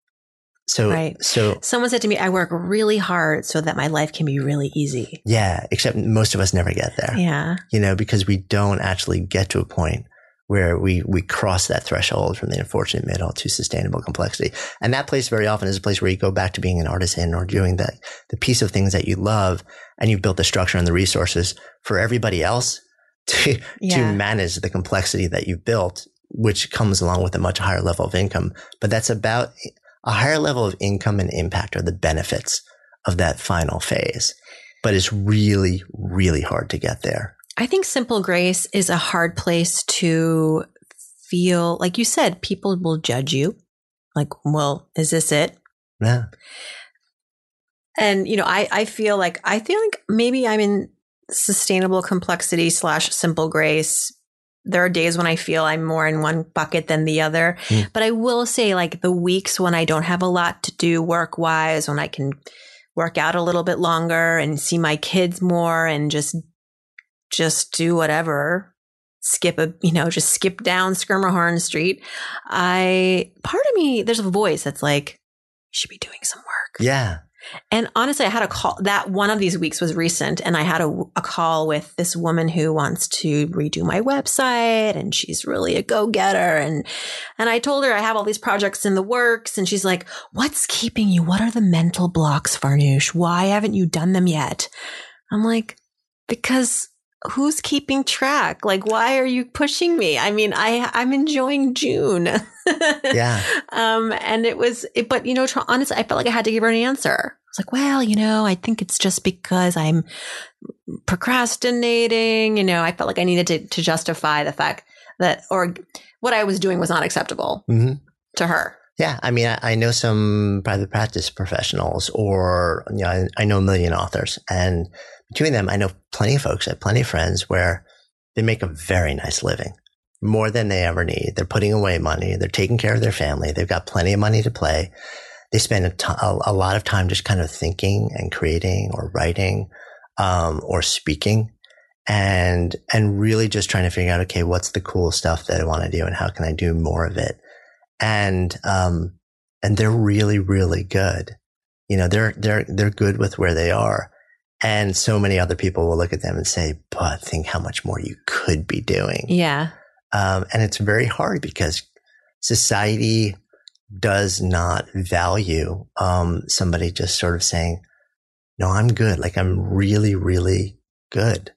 So, right. so someone said to me, I work really hard so that my life can be really easy. Yeah. Except most of us never get there. Yeah. You know, because we don't actually get to a point where we, we cross that threshold from the unfortunate middle to sustainable complexity. And that place very often is a place where you go back to being an artisan or doing the, the piece of things that you love, and you've built the structure and the resources for everybody else to, yeah. to manage the complexity that you've built, which comes along with a much higher level of income. But that's about a higher level of income and impact are the benefits of that final phase. But it's really, really hard to get there. I think simple grace is a hard place to feel. Like you said, people will judge you. Like, well, is this it? Yeah. And, you know, I, I feel like, I feel like maybe I'm in sustainable complexity slash simple grace. There are days when I feel I'm more in one bucket than the other. Mm. But I will say, like, the weeks when I don't have a lot to do work wise, when I can work out a little bit longer and see my kids more and just, just do whatever, skip a, you know, just skip down Skirmahorn Street. I, part of me, there's a voice that's like, you should be doing some work. Yeah. And honestly, I had a call that one of these weeks was recent, and I had a, a call with this woman who wants to redo my website, and she's really a go-getter. And, and I told her I have all these projects in the works, and she's like, what's keeping you? What are the mental blocks, Farnoosh? Why haven't you done them yet? I'm like, because who's keeping track? Like, why are you pushing me? I mean, I, I'm enjoying June. Yeah. Um, and it was, it, but you know, honestly, I felt like I had to give her an answer. I was like, well, you know, I think it's just because I'm procrastinating. You know, I felt like I needed to, to justify the fact that, or what I was doing was not acceptable mm-hmm. to her. Yeah. I mean, I, I know some private practice professionals, or, you know, I, I know a million authors, and between them, I know plenty of folks, I have plenty of friends where they make a very nice living, more than they ever need. They're putting away money. They're taking care of their family. They've got plenty of money to play. They spend a, t- a, a lot of time just kind of thinking and creating or writing, um, or speaking, and, and really just trying to figure out, okay, what's the cool stuff that I want to do and how can I do more of it? And, um, and they're really, really good. You know, they're, they're, they're good with where they are. And so many other people will look at them and say, but think how much more you could be doing. Yeah. Um, and it's very hard because society does not value um, somebody just sort of saying, no, I'm good. Like I'm really, really good.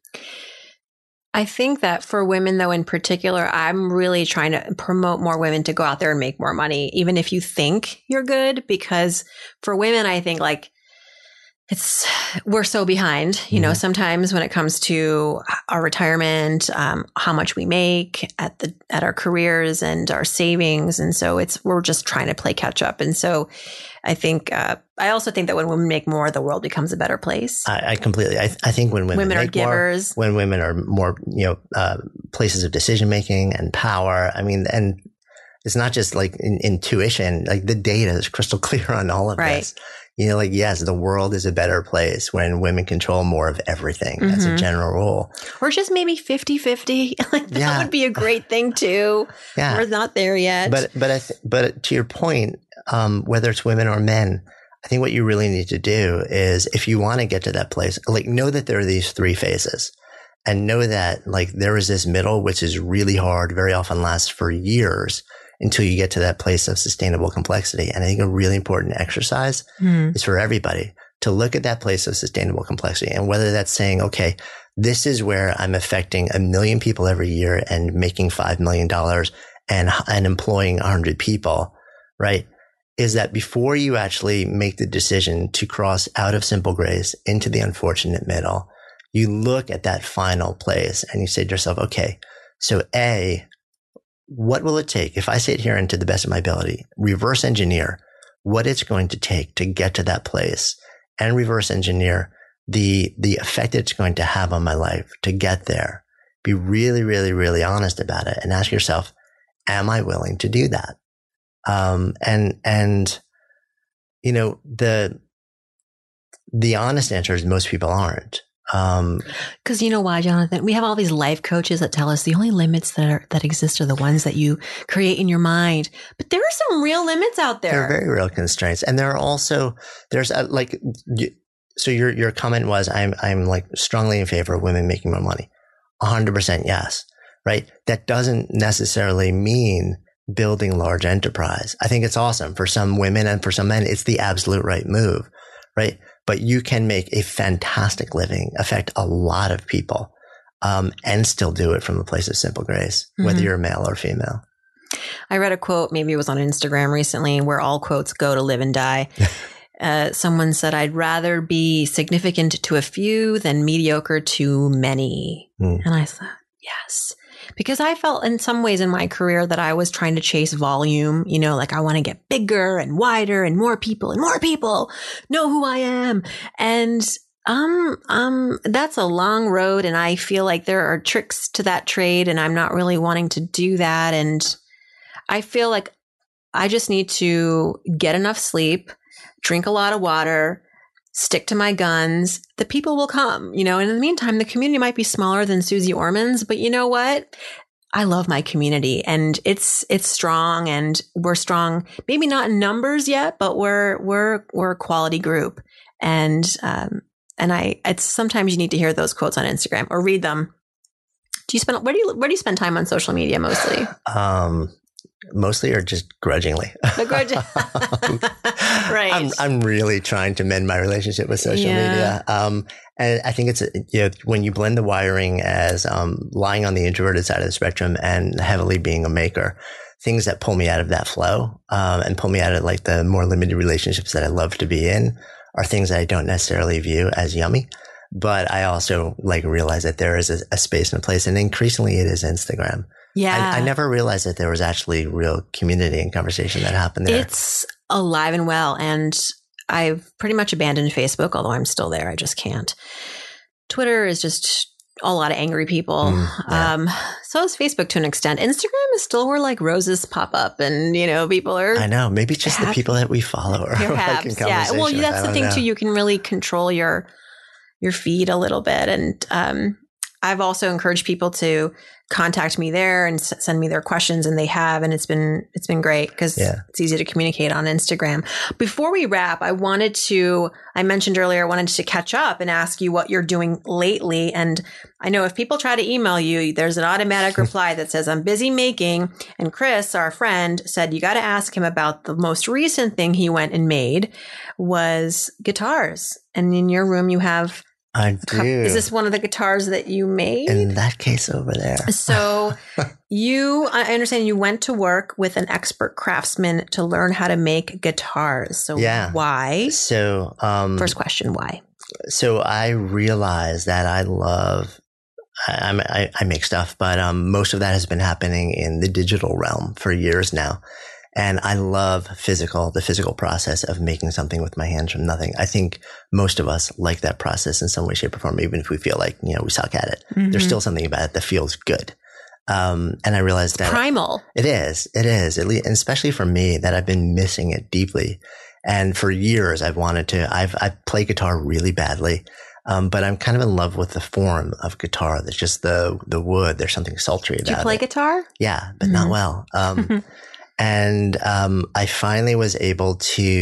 I think that for women, though, in particular, I'm really trying to promote more women to go out there and make more money, even if you think you're good, because for women, I think like it's, we're so behind, you mm-hmm. know, sometimes when it comes to our retirement, um, how much we make at the, at our careers and our savings. And so it's, we're just trying to play catch up. And so I think, uh, I also think that when women make more, the world becomes a better place. I, I completely, I, I think when women, women make are givers, more, when women are more, you know, uh, places of decision making and power. I mean, and it's not just like in, intuition, like the data is crystal clear on all of right. this. You know, like, yes, the world is a better place when women control more of everything. Mm-hmm. That's a general rule. Or just maybe fifty-fifty. Like that yeah. would be a great thing too. Yeah. We're not there yet. But, but, I th- but to your point, um, whether it's women or men, I think what you really need to do is if you want to get to that place, like know that there are these three phases and know that like there is this middle, which is really hard, very often lasts for years until you get to that place of sustainable complexity. And I think a really important exercise mm. is for everybody to look at that place of sustainable complexity. And whether that's saying, okay, this is where I'm affecting a million people every year and making five million dollars and, and employing a hundred people, right? Is that before you actually make the decision to cross out of simple grace into the unfortunate middle, you look at that final place and you say to yourself, okay, so A, what will it take if I sit here and to the best of my ability, reverse engineer what it's going to take to get to that place and reverse engineer the, the effect it's going to have on my life to get there? Be really, really, really honest about it and ask yourself, am I willing to do that? Um, and, and, you know, the, the honest answer is most people aren't. Um, cause you know why, Jonathan, we have all these life coaches that tell us the only limits that are, that exist are the ones that you create in your mind. But there are some real limits out there. There are very real constraints. And there are also, there's a, like, you, so your, your comment was, I'm, I'm like strongly in favor of women making more money. A hundred percent. Yes. Right. That doesn't necessarily mean building large enterprise. I think it's awesome for some women and for some men. It's the absolute right move. Right. But you can make a fantastic living, affect a lot of people, um, and still do it from a place of simple grace, mm-hmm. whether you're male or female. I read a quote, maybe it was on Instagram recently, where all quotes go to live and die. uh, someone said, I'd rather be significant to a few than mediocre to many. Mm. And I thought, yes. Because I felt in some ways in my career that I was trying to chase volume, you know, like I want to get bigger and wider and more people and more people know who I am. And, um, um, that's a long road. And I feel like there are tricks to that trade and I'm not really wanting to do that. And I feel like I just need to get enough sleep, drink a lot of water, stick to my guns, the people will come, you know, and in the meantime, the community might be smaller than Susie Orman's, but you know what? I love my community and it's, it's strong and we're strong, maybe not in numbers yet, but we're, we're, we're a quality group. And, um, and I, it's sometimes you need to hear those quotes on Instagram or read them. Do you spend, where do you, where do you spend time on social media mostly? Um, Mostly or just grudgingly? Grudging. Right. I'm, I'm really trying to mend my relationship with social yeah. media. Um, and I think it's, you know, when you blend the wiring as um, lying on the introverted side of the spectrum and heavily being a maker, things that pull me out of that flow um, and pull me out of like the more limited relationships that I love to be in are things that I don't necessarily view as yummy. But I also like realize that there is a, a space and a place, and increasingly it is Instagram. Yeah. I, I never realized that there was actually real community and conversation that happened there. It's alive and well. And I've pretty much abandoned Facebook, although I'm still there. I just can't. Twitter is just a lot of angry people. Mm, yeah. Um, so is Facebook to an extent. Instagram is still where like roses pop up and, you know, people are. I know. Maybe just happy. The people that we follow are perhaps, like in yeah. Well, that's the thing know. too. You can really control your, your feed a little bit. And, um, I've also encouraged people to contact me there and s- send me their questions, and they have, and it's been it's been great because Yeah. it's easy to communicate on Instagram. Before we wrap, I wanted to I mentioned earlier I wanted to catch up and ask you what you're doing lately. And I know if people try to email you, there's an automatic reply that says I'm busy making. And Chris, our friend, said you got to ask him about the most recent thing he went and made was guitars. And in your room, you have. I do. Is this one of the guitars that you made? In that case over there. So you, I understand you went to work with an expert craftsman to learn how to make guitars. So Yeah. why? So, um, First question, why? so I realized that I love, I, I'm- I, I make stuff, but, um, most of that has been happening in the digital realm for years now. And I love physical, the physical process of making something with my hands from nothing. I think most of us like that process in some way, shape, or form, even if we feel like, you know, we suck at it. Mhm. There's still something about it that feels good. Um, and I realized that Primal. it is, it is, at least, and especially for me, that I've been missing it deeply. And for years, I've wanted to, I've, I play guitar really badly. Um, but I'm kind of in love with the form of guitar. There's just the, the wood. There's something sultry about it. Do you play guitar? Yeah, but Mhm. not well. Um, And um, I finally was able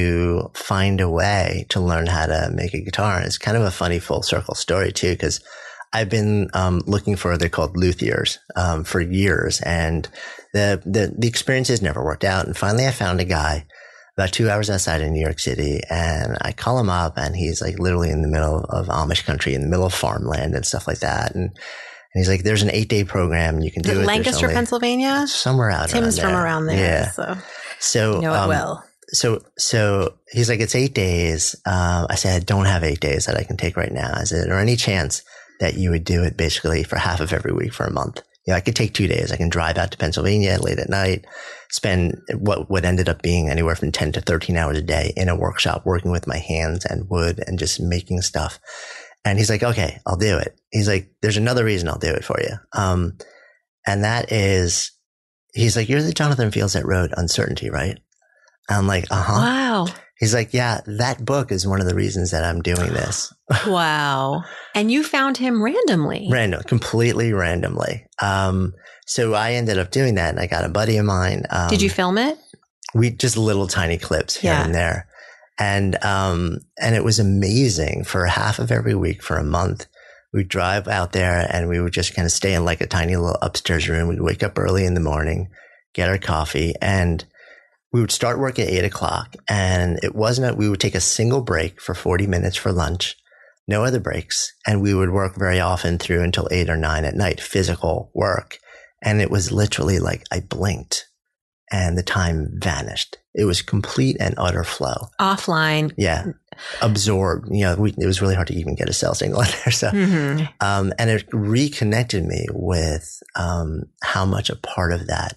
to find a way to learn how to make a guitar. And it's kind of a funny full circle story too, because I've been um, looking for, they're called luthiers, um, for years. And the, the, the experiences never worked out. And finally I found a guy about two hours outside of New York City, and I call him up, and he's like literally in the middle of Amish country, in the middle of farmland and stuff like that. And And he's like, there's an eight day program and you can do The it. Lancaster, only, Pennsylvania? somewhere out Tim's around from there. around there. Yeah. So So, you know it um, well. so, so he's like, it's eight days. Um, I said, I don't have eight days that I can take right now. I said, is there any chance that you would do it basically for half of every week for a month? You know, I could take two days. I can drive out to Pennsylvania late at night, spend what, what ended up being anywhere from ten to thirteen hours a day in a workshop, working with my hands and wood and just making stuff. And he's like, okay, I'll do it. He's like, there's another reason I'll do it for you. Um, and that is, he's like, you're the Jonathan Fields that wrote Uncertainty, right? I'm like, uh-huh. Wow. He's like, yeah, that book is one of the reasons that I'm doing this. Wow. And you found him randomly. Random, completely randomly. Um, so I ended up doing that, and I got a buddy of mine. Um, Did you film it? We just little tiny clips here Yeah. and there. And, um, and it was amazing. For half of every week for a month, we'd drive out there and we would just kind of stay in like a tiny little upstairs room. We'd wake up early in the morning, get our coffee, and we would start work at eight o'clock. And it wasn't, we would take a single break for forty minutes for lunch, no other breaks. And we would work very often through until eight or nine at night, physical work. And it was literally like I blinked and the time vanished. It was complete and utter flow. Offline. Yeah. Absorbed. You know, we, it was really hard to even get a cell signal in there. So, Mm-hmm. um, and it reconnected me with, um, how much a part of that,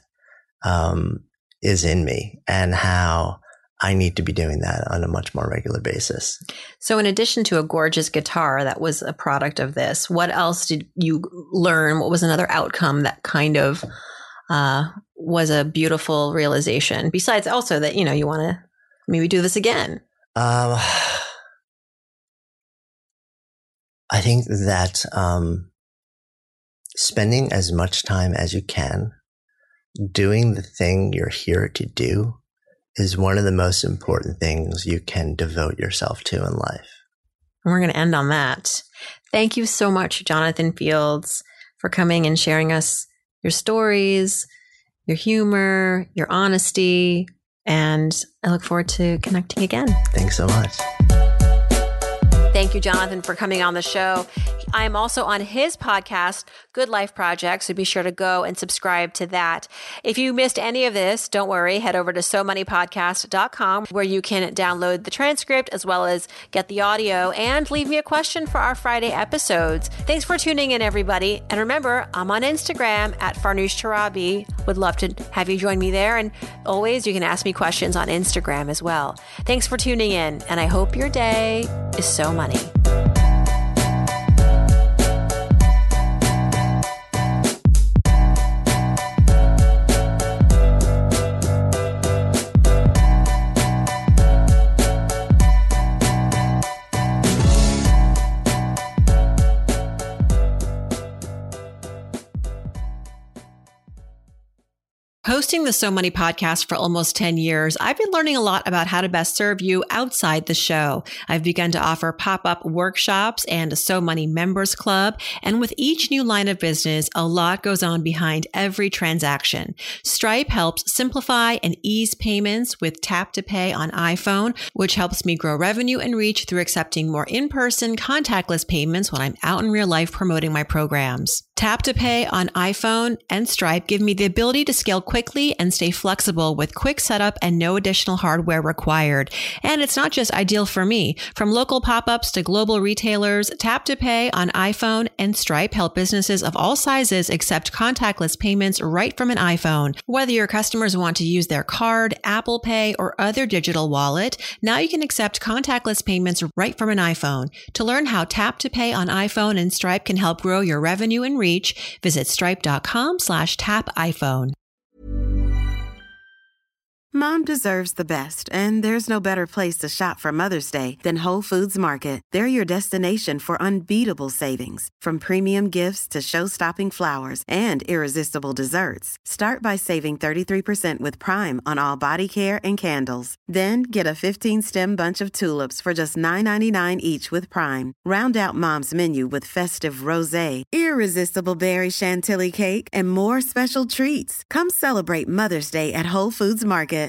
um, is in me and how I need to be doing that on a much more regular basis. So in addition to a gorgeous guitar that was a product of this, what else did you learn? What was another outcome that kind of uh, was a beautiful realization? Besides also that, you know, you want to maybe do this again. Um, I think that um, spending as much time as you can doing the thing you're here to do is one of the most important things you can devote yourself to in life. And we're going to end on that. Thank you so much, Jonathan Fields, for coming and sharing us your stories, your humor, your honesty, and I look forward to connecting again. Thanks so much. Thank you, Jonathan, for coming on the show. I am also on his podcast, Good Life Project, so be sure to go and subscribe to that. If you missed any of this, don't worry. Head over to so money podcast dot com where you can download the transcript as well as get the audio and leave me a question for our Friday episodes. Thanks for tuning in, everybody. And remember, I'm on Instagram at Farnoosh Torabi. Would love to have you join me there. And always, you can ask me questions on Instagram as well. Thanks for tuning in, and I hope your day is so money. Hosting the So Money podcast for almost ten years, I've been learning a lot about how to best serve you outside the show. I've begun to offer pop-up workshops and a So Money members club. And with each new line of business, a lot goes on behind every transaction. Stripe helps simplify and ease payments with Tap to Pay on iPhone, which helps me grow revenue and reach through accepting more in-person contactless payments when I'm out in real life promoting my programs. Tap to Pay on iPhone and Stripe give me the ability to scale quickly and stay flexible with quick setup and no additional hardware required. And it's not just ideal for me. From local pop-ups to global retailers, Tap to Pay on iPhone and Stripe help businesses of all sizes accept contactless payments right from an iPhone. Whether your customers want to use their card, Apple Pay, or other digital wallet, now you can accept contactless payments right from an iPhone. To learn how Tap to Pay on iPhone and Stripe can help grow your revenue and reach, visit stripe.com slash tap iPhone. Mom deserves the best, and there's no better place to shop for Mother's Day than Whole Foods Market. They're your destination for unbeatable savings, from premium gifts to show-stopping flowers and irresistible desserts. Start by saving thirty-three percent with Prime on all body care and candles. Then get a fifteen-stem bunch of tulips for just nine ninety-nine each with Prime. Round out Mom's menu with festive rosé, irresistible berry chantilly cake, and more special treats. Come celebrate Mother's Day at Whole Foods Market.